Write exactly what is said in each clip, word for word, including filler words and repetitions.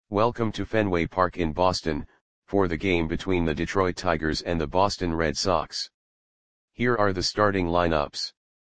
Welcome to Fenway Park in Boston, for the game between the Detroit Tigers and the Boston Red Sox. Here are the starting lineups.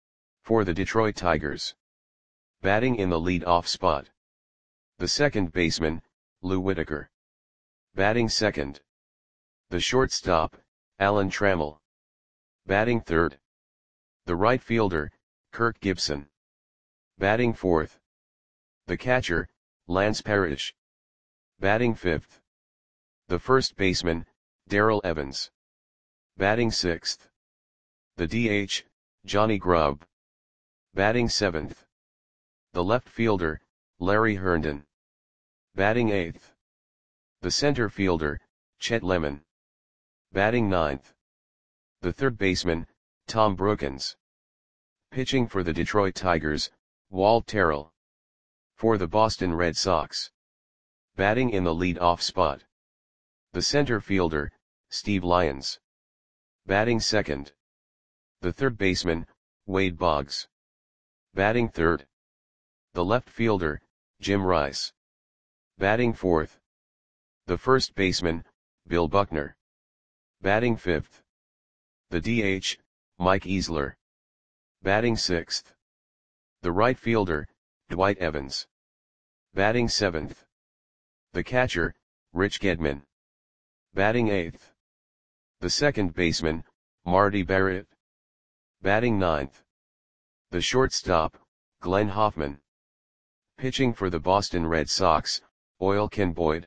For the Detroit Tigers. Batting in the lead-off spot. The second baseman, Lou Whitaker. Batting second. The shortstop, Alan Trammell. Batting third. The right fielder, Kirk Gibson. Batting fourth. The catcher, Lance Parrish. Batting fifth. The first baseman, Darrell Evans. Batting sixth. The D H, Johnny Grubb. Batting seventh. The left fielder, Larry Herndon. Batting eighth. The center fielder, Chet Lemon. Batting ninth. The third baseman, Tom Brookens. Pitching for the Detroit Tigers, Walt Terrell. For the Boston Red Sox. Batting in the lead-off spot. The center fielder, Steve Lyons. Batting second. The third baseman, Wade Boggs. Batting third. The left fielder, Jim Rice. Batting fourth. The first baseman, Bill Buckner. Batting fifth. The D H, Mike Easler. Batting sixth. The right fielder, Dwight Evans. Batting seventh. The catcher, Rich Gedman. Batting eighth. The second baseman, Marty Barrett. Batting ninth. The shortstop, Glenn Hoffman. Pitching for the Boston Red Sox, Oil Ken Boyd.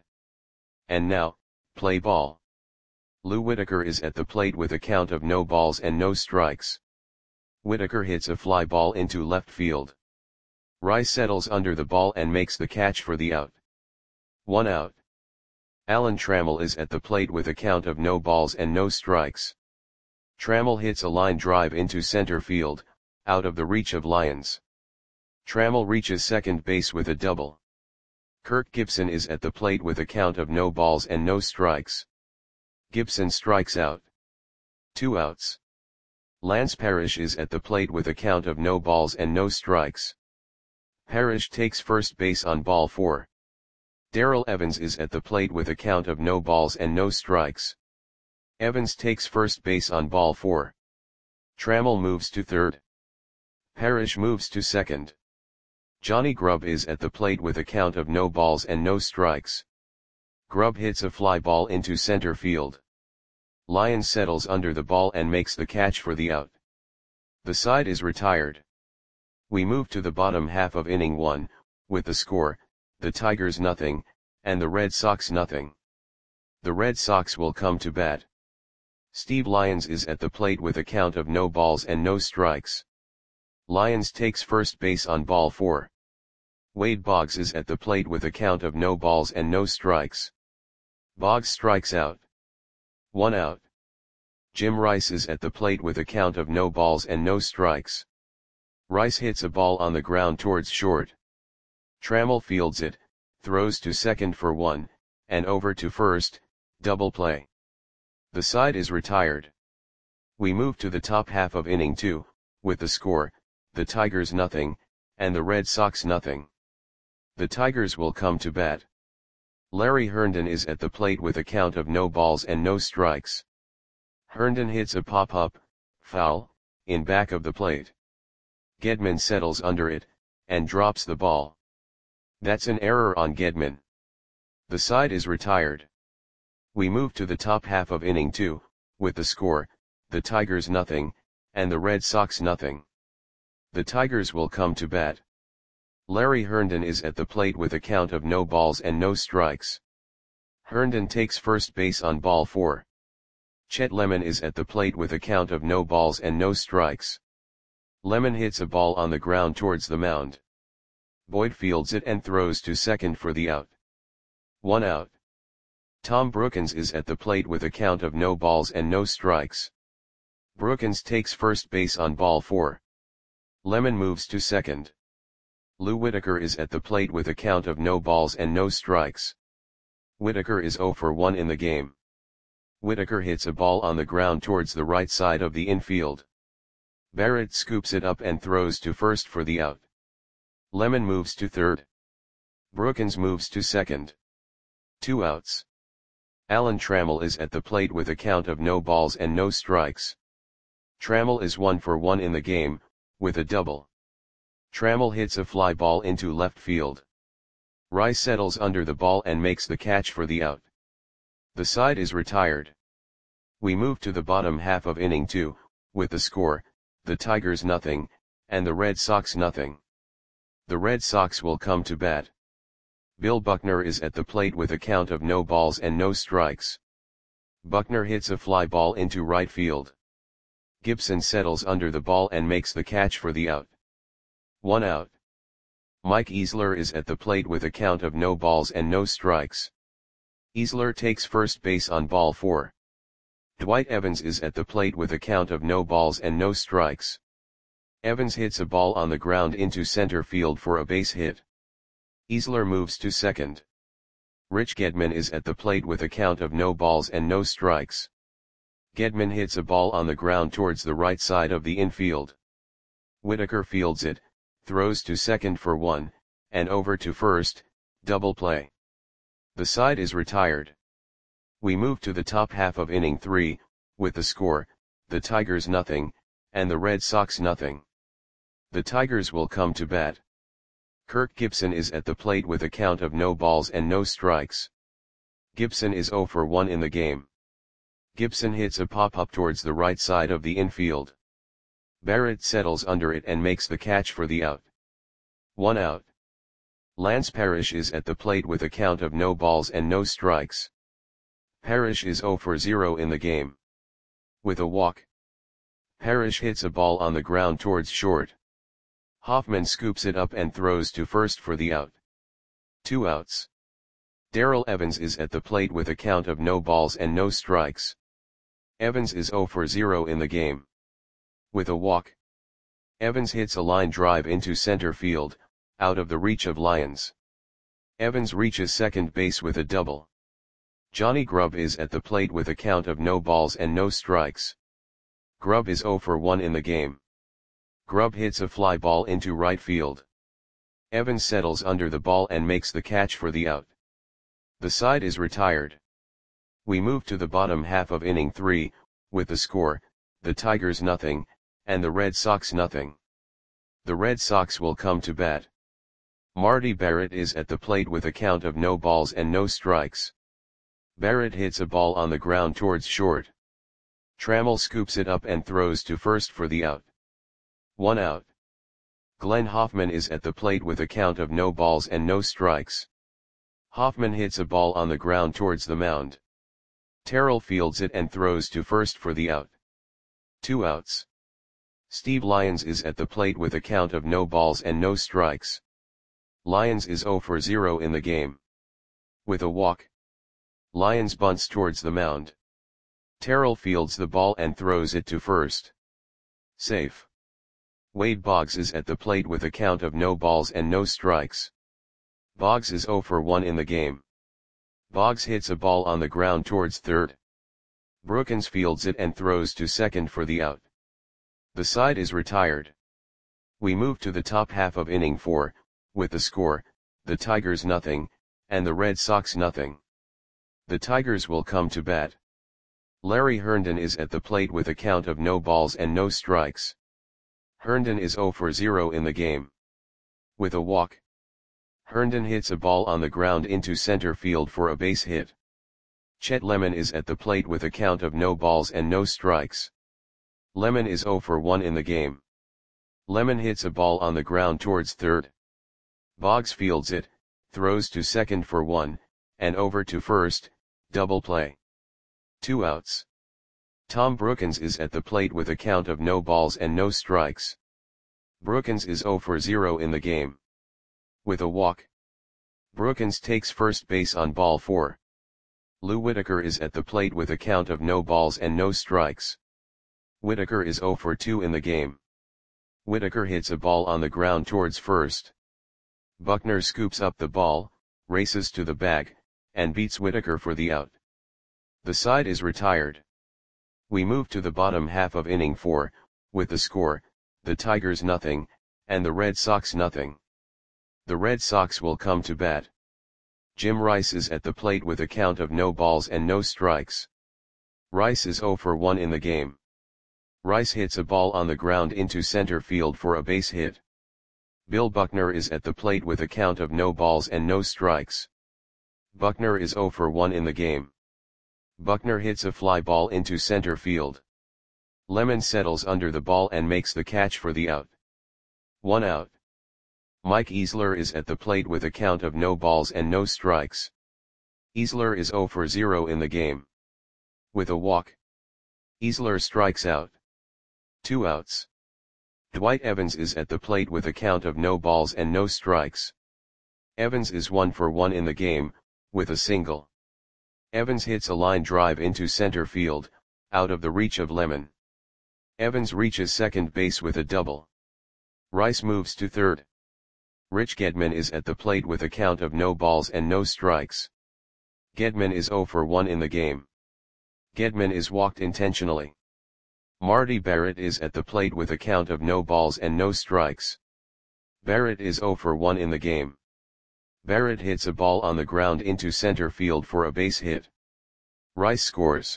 And now, play ball. Lou Whitaker is at the plate with a count of no balls and no strikes. Whitaker hits a fly ball into left field. Rice settles under the ball and makes the catch for the out. One out. Alan Trammell is at the plate with a count of no balls and no strikes. Trammell hits a line drive into center field, out of the reach of Lyons. Trammell reaches second base with a double. Kirk Gibson is at the plate with a count of no balls and no strikes. Gibson strikes out. Two outs. Lance Parrish is at the plate with a count of no balls and no strikes. Parrish takes first base on ball four. Darrell Evans is at the plate with a count of no balls and no strikes. Evans takes first base on ball four. Trammell moves to third. Parrish moves to second. Johnny Grubb is at the plate with a count of no balls and no strikes. Grubb hits a fly ball into center field. Lyons settles under the ball and makes the catch for the out. The side is retired. We move to the bottom half of inning one, with the score, the Tigers nothing, and the Red Sox nothing. The Red Sox will come to bat. Steve Lyons is at the plate with a count of no balls and no strikes. Lyons takes first base on ball four. Wade Boggs is at the plate with a count of no balls and no strikes. Boggs strikes out. One out. Jim Rice is at the plate with a count of no balls and no strikes. Rice hits a ball on the ground towards short. Trammell fields it, throws to second for one, and over to first, double play. The side is retired. We move to the top half of inning two, with the score, the Tigers nothing, and the Red Sox nothing. The Tigers will come to bat. Larry Herndon is at the plate with a count of no balls and no strikes. Herndon hits a pop-up, foul, in back of the plate. Gedman settles under it, and drops the ball. That's an error on Gedman. The side is retired. We move to the top half of inning two, with the score, the Tigers nothing, and the Red Sox nothing. The Tigers will come to bat. Larry Herndon is at the plate with a count of no balls and no strikes. Herndon takes first base on ball four. Chet Lemon is at the plate with a count of no balls and no strikes. Lemon hits a ball on the ground towards the mound. Boyd fields it and throws to second for the out. One out. Tom Brookens is at the plate with a count of no balls and no strikes. Brookens takes first base on ball four. Lemon moves to second. Lou Whitaker is at the plate with a count of no balls and no strikes. Whitaker is zero for one in the game. Whitaker hits a ball on the ground towards the right side of the infield. Barrett scoops it up and throws to first for the out. Lemon moves to third. Brookens moves to second. Two outs. Alan Trammell is at the plate with a count of no balls and no strikes. Trammell is one for one in the game, with a double. Trammell hits a fly ball into left field. Rice settles under the ball and makes the catch for the out. The side is retired. We move to the bottom half of inning two, with the score, the Tigers nothing, and the Red Sox nothing. The Red Sox will come to bat. Bill Buckner is at the plate with a count of no balls and no strikes. Buckner hits a fly ball into right field. Gibson settles under the ball and makes the catch for the out. One out. Mike Easler is at the plate with a count of no balls and no strikes. Easler takes first base on ball four. Dwight Evans is at the plate with a count of no balls and no strikes. Evans hits a ball on the ground into center field for a base hit. Easler moves to second. Rich Gedman is at the plate with a count of no balls and no strikes. Gedman hits a ball on the ground towards the right side of the infield. Whitaker fields it, throws to second for one, and over to first, double play. The side is retired. We move to the top half of inning three, with the score, the Tigers nothing, and the Red Sox nothing. The Tigers will come to bat. Kirk Gibson is at the plate with a count of no balls and no strikes. Gibson is zero for one in the game. Gibson hits a pop-up towards the right side of the infield. Barrett settles under it and makes the catch for the out. One out. Lance Parrish is at the plate with a count of no balls and no strikes. Parrish is zero for zero in the game. With a walk. Parrish hits a ball on the ground towards short. Hoffman scoops it up and throws to first for the out. Two outs. Darrell Evans is at the plate with a count of no balls and no strikes. Evans is zero for zero in the game. With a walk. Evans hits a line drive into center field, out of the reach of Lyons. Evans reaches second base with a double. Johnny Grubb is at the plate with a count of no balls and no strikes. Grubb is zero for one in the game. Grubb hits a fly ball into right field. Evans settles under the ball and makes the catch for the out. The side is retired. We move to the bottom half of inning three, with the score, the Tigers nothing, and the Red Sox nothing. The Red Sox will come to bat. Marty Barrett is at the plate with a count of no balls and no strikes. Barrett hits a ball on the ground towards short. Trammell scoops it up and throws to first for the out. One out. Glenn Hoffman is at the plate with a count of no balls and no strikes. Hoffman hits a ball on the ground towards the mound. Terrell fields it and throws to first for the out. Two outs. Steve Lyons is at the plate with a count of no balls and no strikes. Lyons is zero for zero in the game. With a walk. Lyons bunts towards the mound. Terrell fields the ball and throws it to first. Safe. Wade Boggs is at the plate with a count of no balls and no strikes. Boggs is zero for one in the game. Boggs hits a ball on the ground towards third. Brookins fields it and throws to second for the out. The side is retired. We move to the top half of inning four, with the score, the Tigers nothing, and the Red Sox nothing. The Tigers will come to bat. Larry Herndon is at the plate with a count of no balls and no strikes. Herndon is zero for zero in the game. With a walk. Herndon hits a ball on the ground into center field for a base hit. Chet Lemon is at the plate with a count of no balls and no strikes. Lemon is zero for one in the game. Lemon hits a ball on the ground towards third. Boggs fields it, throws to second for one, and over to first, double play. Two outs. Tom Brookins is at the plate with a count of no balls and no strikes. Brookins is zero for zero in the game. With a walk. Brookins takes first base on ball four. Lou Whitaker is at the plate with a count of no balls and no strikes. Whitaker is zero for two in the game. Whitaker hits a ball on the ground towards first. Buckner scoops up the ball, races to the bag, and beats Whitaker for the out. The side is retired. We move to the bottom half of inning four, with the score, the Tigers nothing, and the Red Sox nothing. The Red Sox will come to bat. Jim Rice is at the plate with a count of no balls and no strikes. Rice is zero for one in the game. Rice hits a ball on the ground into center field for a base hit. Bill Buckner is at the plate with a count of no balls and no strikes. Buckner is zero for one in the game. Buckner hits a fly ball into center field. Lemon settles under the ball and makes the catch for the out. One out. Mike Easler is at the plate with a count of no balls and no strikes. Easler is zero for zero in the game. With a walk, Easler strikes out. Two outs. Dwight Evans is at the plate with a count of no balls and no strikes. Evans is one for one in the game, with a single. Evans hits a line drive into center field, out of the reach of Lemon. Evans reaches second base with a double. Rice moves to third. Rich Gedman is at the plate with a count of no balls and no strikes. Gedman is zero for one in the game. Gedman is walked intentionally. Marty Barrett is at the plate with a count of no balls and no strikes. Barrett is zero for one in the game. Barrett hits a ball on the ground into center field for a base hit. Rice scores.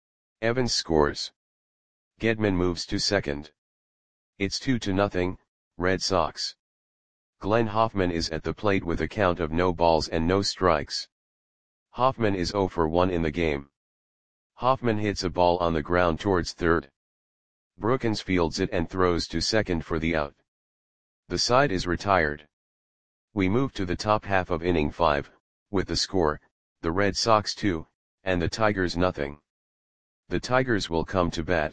Evans scores. Gedman moves to second. It's two to nothing, Red Sox. Glenn Hoffman is at the plate with a count of no balls and no strikes. Hoffman is zero for one in the game. Hoffman hits a ball on the ground towards third. Brookins fields it and throws to second for the out. The side is retired. We move to the top half of inning five, with the score, the Red Sox two, and the Tigers nothing. The Tigers will come to bat.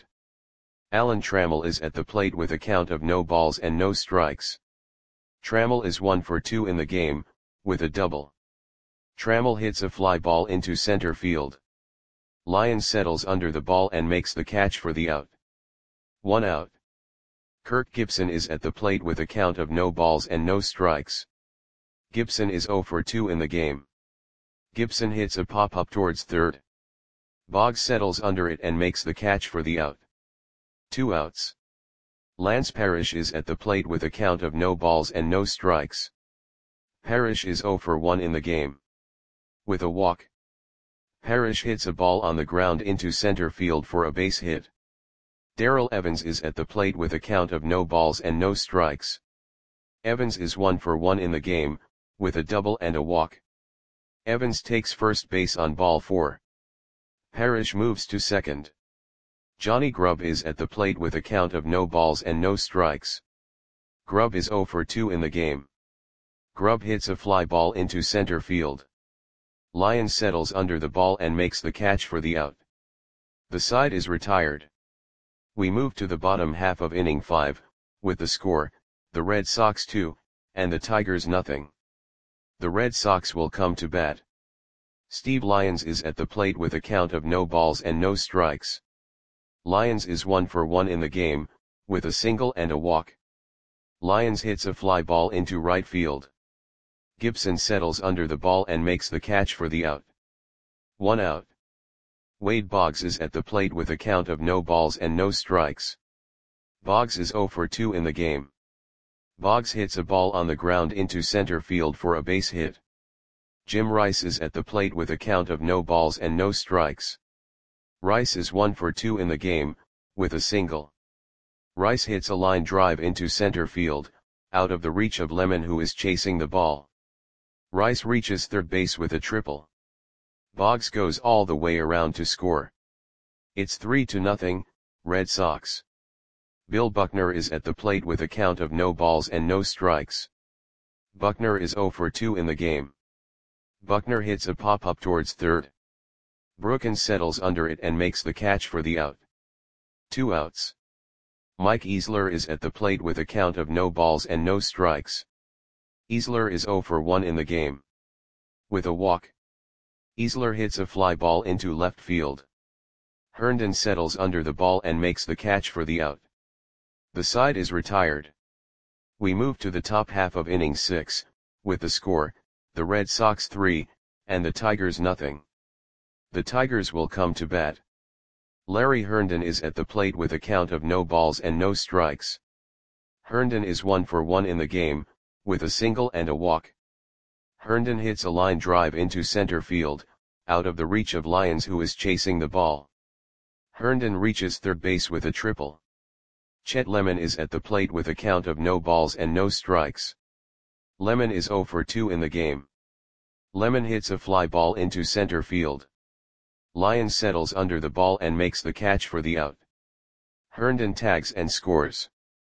Alan Trammell is at the plate with a count of no balls and no strikes. Trammell is one for two in the game, with a double. Trammell hits a fly ball into center field. Lyons settles under the ball and makes the catch for the out. One out. Kirk Gibson is at the plate with a count of no balls and no strikes. Gibson is zero for two in the game. Gibson hits a pop-up towards third. Boggs settles under it and makes the catch for the out. Two outs. Lance Parrish is at the plate with a count of no balls and no strikes. Parrish is zero for one in the game. With a walk, Parrish hits a ball on the ground into center field for a base hit. Darrell Evans is at the plate with a count of no balls and no strikes. Evans is one for one in the game, with a double and a walk. Evans takes first base on ball four. Parrish moves to second. Johnny Grubb is at the plate with a count of no balls and no strikes. Grubb is zero for two in the game. Grubb hits a fly ball into center field. Lyons settles under the ball and makes the catch for the out. The side is retired. We move to the bottom half of inning five, with the score, the Red Sox two, and the Tigers nothing. The Red Sox will come to bat. Steve Lyons is at the plate with a count of no balls and no strikes. Lyons is one for one in the game, with a single and a walk. Lyons hits a fly ball into right field. Gibson settles under the ball and makes the catch for the out. One out. Wade Boggs is at the plate with a count of no balls and no strikes. Boggs is zero for two in the game. Boggs hits a ball on the ground into center field for a base hit. Jim Rice is at the plate with a count of no balls and no strikes. Rice is one for two in the game, with a single. Rice hits a line drive into center field, out of the reach of Lemon who is chasing the ball. Rice reaches third base with a triple. Boggs goes all the way around to score. It's three to nothing, Red Sox. Bill Buckner is at the plate with a count of no balls and no strikes. Buckner is zero for two in the game. Buckner hits a pop-up towards third. Brookins settles under it and makes the catch for the out. Two outs. Mike Easler is at the plate with a count of no balls and no strikes. Easler is zero for one in the game. With a walk, Easler hits a fly ball into left field. Herndon settles under the ball and makes the catch for the out. The side is retired. We move to the top half of inning six, with the score, the Red Sox three, and the Tigers nothing. The Tigers will come to bat. Larry Herndon is at the plate with a count of no balls and no strikes. Herndon is one for one in the game, with a single and a walk. Herndon hits a line drive into center field, out of the reach of Lyons, who is chasing the ball. Herndon reaches third base with a triple. Chet Lemon is at the plate with a count of no balls and no strikes. Lemon is zero for two in the game. Lemon hits a fly ball into center field. Lyons settles under the ball and makes the catch for the out. Herndon tags and scores.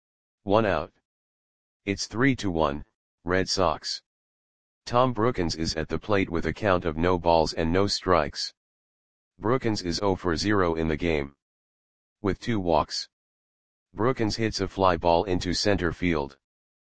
One out. It's three to one, Red Sox. Tom Brookins is at the plate with a count of no balls and no strikes. Brookins is zero for zero in the game. With two walks. Brookins hits a fly ball into center field.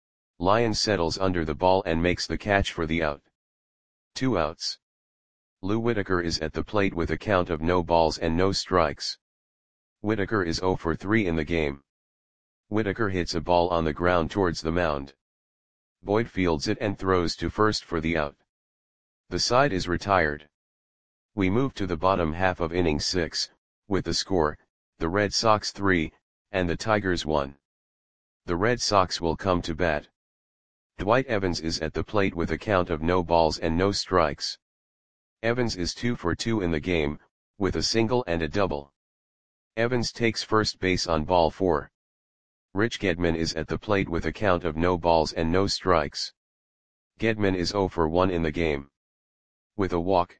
Lyons settles under the ball and makes the catch for the out. Two outs. Lou Whitaker is at the plate with a count of no balls and no strikes. Whitaker is zero for three in the game. Whitaker hits a ball on the ground towards the mound. Boyd fields it and throws to first for the out. The side is retired. We move to the bottom half of inning six, with the score, the Red Sox three, and the Tigers one. The Red Sox will come to bat. Dwight Evans is at the plate with a count of no balls and no strikes. Evans is two for two in the game, with a single and a double. Evans takes first base on ball four. Rich Gedman is at the plate with a count of no balls and no strikes. Gedman is zero for one in the game. With a walk.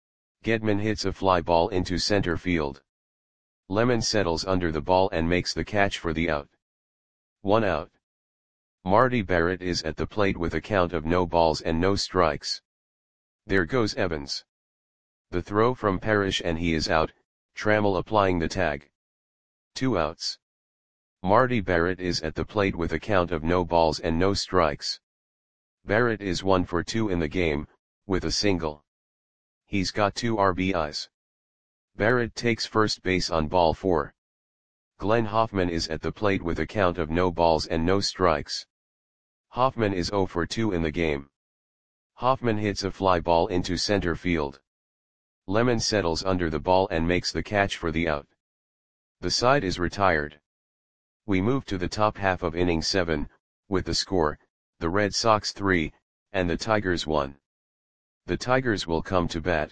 Gedman hits a fly ball into center field. Lemon settles under the ball and makes the catch for the out. One out. Marty Barrett is at the plate with a count of no balls and no strikes. There goes Evans. The throw from Parrish and he is out, Trammell applying the tag. Two outs. Marty Barrett is at the plate with a count of no balls and no strikes. Barrett is one for two in the game, with a single. He's got two R B Is. Barrett takes first base on ball four. Glenn Hoffman is at the plate with a count of no balls and no strikes. Hoffman is zero for two in the game. Hoffman hits a fly ball into center field. Lemon settles under the ball and makes the catch for the out. The side is retired. We move to the top half of inning seven, with the score, the Red Sox three, and the Tigers one. The Tigers will come to bat.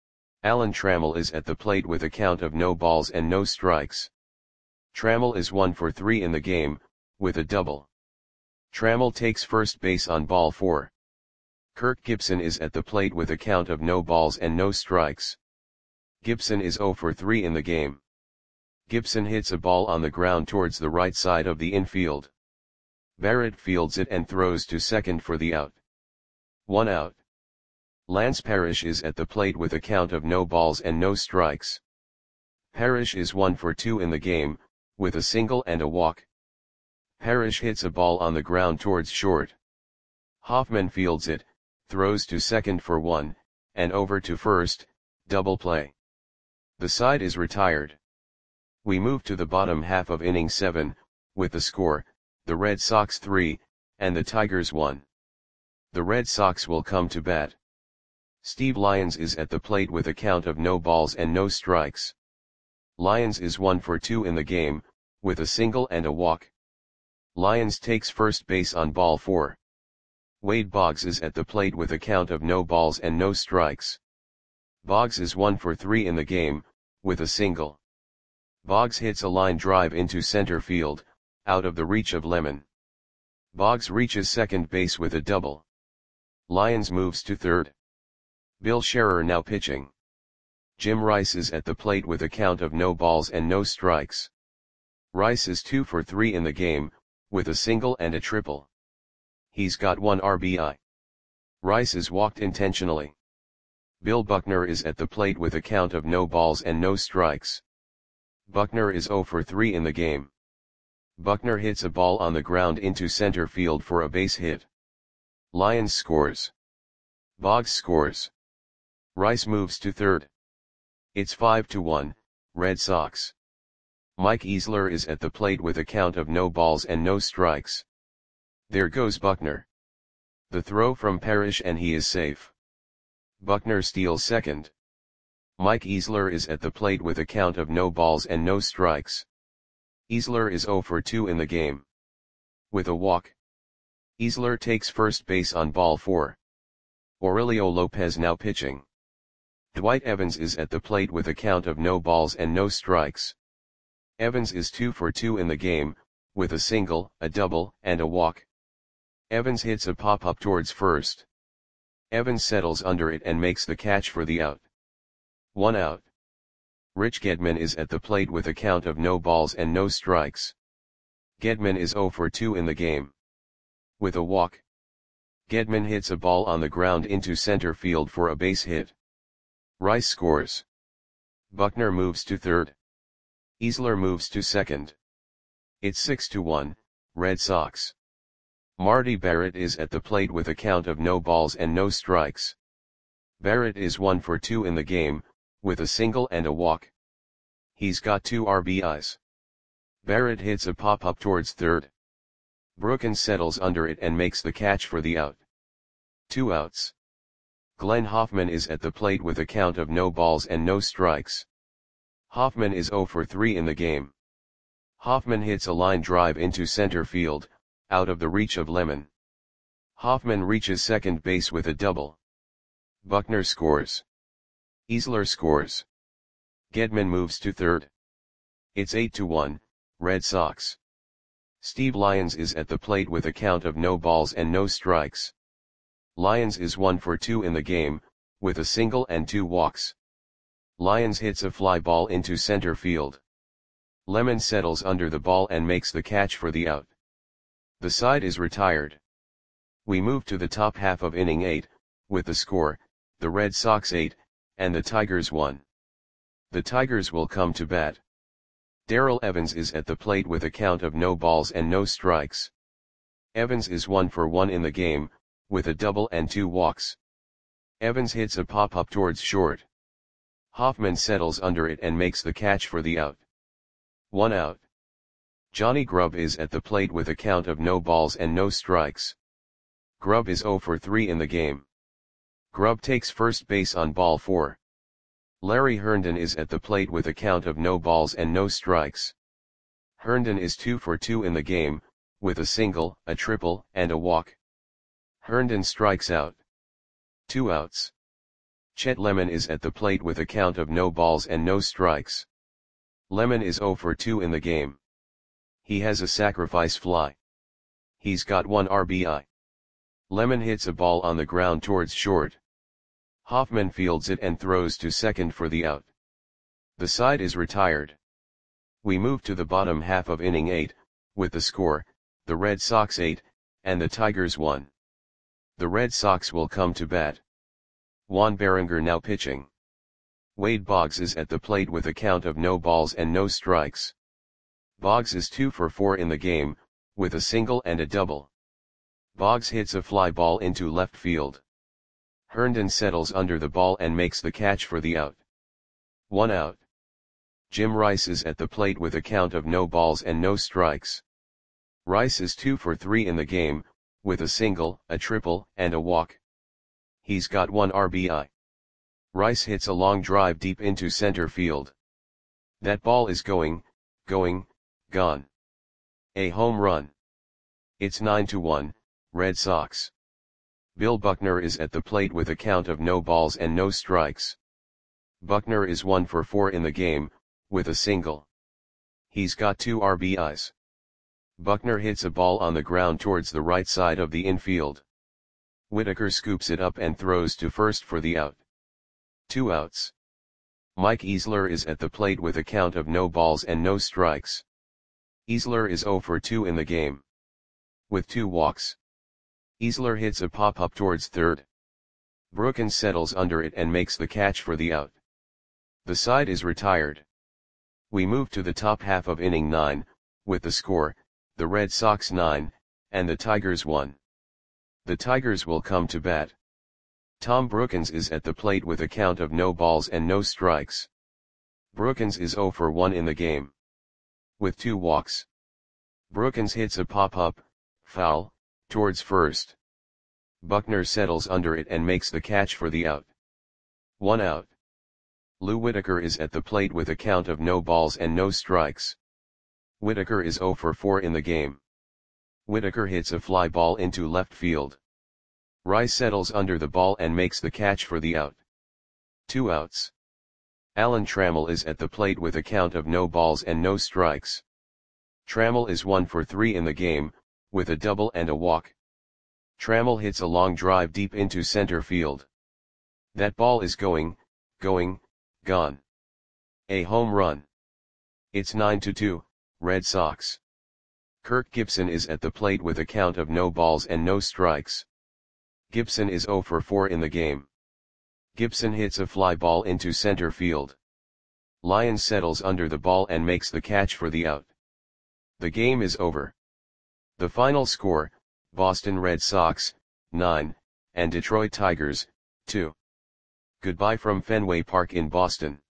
Alan Trammell is at the plate with a count of no balls and no strikes. Trammell is one for three in the game, with a double. Trammell takes first base on ball four. Kirk Gibson is at the plate with a count of no balls and no strikes. Gibson is zero for three in the game. Gibson hits a ball on the ground towards the right side of the infield. Barrett fields it and throws to second for the out. One out. Lance Parrish is at the plate with a count of no balls and no strikes. Parrish is one for two in the game, with a single and a walk. Parrish hits a ball on the ground towards short. Hoffman fields it, throws to second for one, and over to first, double play. The side is retired. We move to the bottom half of inning seven, with the score, the Red Sox three, and the Tigers one. The Red Sox will come to bat. Steve Lyons is at the plate with a count of no balls and no strikes. Lyons is one for two in the game, with a single and a walk. Lyons takes first base on ball four. Wade Boggs is at the plate with a count of no balls and no strikes. Boggs is one for three in the game, with a single. Boggs hits a line drive into center field, out of the reach of Lemon. Boggs reaches second base with a double. Lyons moves to third. Bill Scherer now pitching. Jim Rice is at the plate with a count of no balls and no strikes. Rice is two for three in the game, with a single and a triple. He's got one R B I. Rice is walked intentionally. Bill Buckner is at the plate with a count of no balls and no strikes. Buckner is zero for three in the game. Buckner hits a ball on the ground into center field for a base hit. Lyons scores. Boggs scores. Rice moves to third. It's five to one, Red Sox. Mike Easler is at the plate with a count of no balls and no strikes. There goes Buckner. The throw from Parrish and he is safe. Buckner steals second. Mike Easler is at the plate with a count of no balls and no strikes. Easler is zero for two in the game. With a walk. Easler takes first base on ball four. Aurelio Lopez now pitching. Dwight Evans is at the plate with a count of no balls and no strikes. Evans is two for two in the game, with a single, a double, and a walk. Evans hits a pop-up towards first. Evans settles under it and makes the catch for the out. One out. Rich Gedman is at the plate with a count of no balls and no strikes. Gedman is zero for two in the game. With a walk. Gedman hits a ball on the ground into center field for a base hit. Rice scores. Buckner moves to third. Easler moves to second. It's six to one, Red Sox. Marty Barrett is at the plate with a count of no balls and no strikes. Barrett is one for two in the game, with a single and a walk. He's got two R B Is. Barrett hits a pop-up towards third. Brookins settles under it and makes the catch for the out. Two outs. Glenn Hoffman is at the plate with a count of no balls and no strikes. Hoffman is zero for three in the game. Hoffman hits a line drive into center field, out of the reach of Lemon. Hoffman reaches second base with a double. Buckner scores. Easler scores. Gedman moves to third. It's eight to one, Red Sox. Steve Lyons is at the plate with a count of no balls and no strikes. Lyons is one for two in the game, with a single and two walks. Lyons hits a fly ball into center field. Lemon settles under the ball and makes the catch for the out. The side is retired. We move to the top half of inning eight, with the score, the Red Sox eight, and the Tigers one. The Tigers will come to bat. Darrell Evans is at the plate with a count of no balls and no strikes. Evans is one for one in the game, with a double and two walks. Evans hits a pop-up towards short. Hoffman settles under it and makes the catch for the out. One out. Johnny Grubb is at the plate with a count of no balls and no strikes. Grubb is zero for three in the game. Grubb takes first base on ball four. Larry Herndon is at the plate with a count of no balls and no strikes. Herndon is two for two in the game, with a single, a triple, and a walk. Herndon strikes out. Two outs. Chet Lemon is at the plate with a count of no balls and no strikes. Lemon is zero for two in the game. He has a sacrifice fly. He's got one R B I. Lemon hits a ball on the ground towards short. Hoffman fields it and throws to second for the out. The side is retired. We move to the bottom half of inning eight, with the score, the Red Sox eight, and the Tigers one. The Red Sox will come to bat. Juan Berenger now pitching. Wade Boggs is at the plate with a count of no balls and no strikes. Boggs is two for four in the game, with a single and a double. Boggs hits a fly ball into left field. Herndon settles under the ball and makes the catch for the out. One out. Jim Rice is at the plate with a count of no balls and no strikes. Rice is two for three in the game, with a single, a triple, and a walk. He's got one R B I. Rice hits a long drive deep into center field. That ball is going, going, gone. A home run. It's nine to one, Red Sox. Bill Buckner is at the plate with a count of no balls and no strikes. Buckner is one for four in the game, with a single. He's got two R B Is. Buckner hits a ball on the ground towards the right side of the infield. Whitaker scoops it up and throws to first for the out. Two outs. Mike Easler is at the plate with a count of no balls and no strikes. Easler is zero for two in the game. With two walks. Easler hits a pop-up towards third. Brookins settles under it and makes the catch for the out. The side is retired. We move to the top half of inning nine, with the score, the Red Sox nine, and the Tigers one. The Tigers will come to bat. Tom Brookins is at the plate with a count of no balls and no strikes. Brookins is zero for one in the game. With two walks. Brookins hits a pop-up, foul, towards first. Buckner settles under it and makes the catch for the out. One out. Lou Whitaker is at the plate with a count of no balls and no strikes. Whitaker is zero for four in the game. Whitaker hits a fly ball into left field. Rice settles under the ball and makes the catch for the out. Two outs. Alan Trammell is at the plate with a count of no balls and no strikes. Trammell is one for three in the game, with a double and a walk. Trammell hits a long drive deep into center field. That ball is going, going, gone. A home run. It's nine to two, Red Sox. Kirk Gibson is at the plate with a count of no balls and no strikes. Gibson is zero for four in the game. Gibson hits a fly ball into center field. Lyons settles under the ball and makes the catch for the out. The game is over. The final score, Boston Red Sox, nine, and Detroit Tigers, two. Goodbye from Fenway Park in Boston.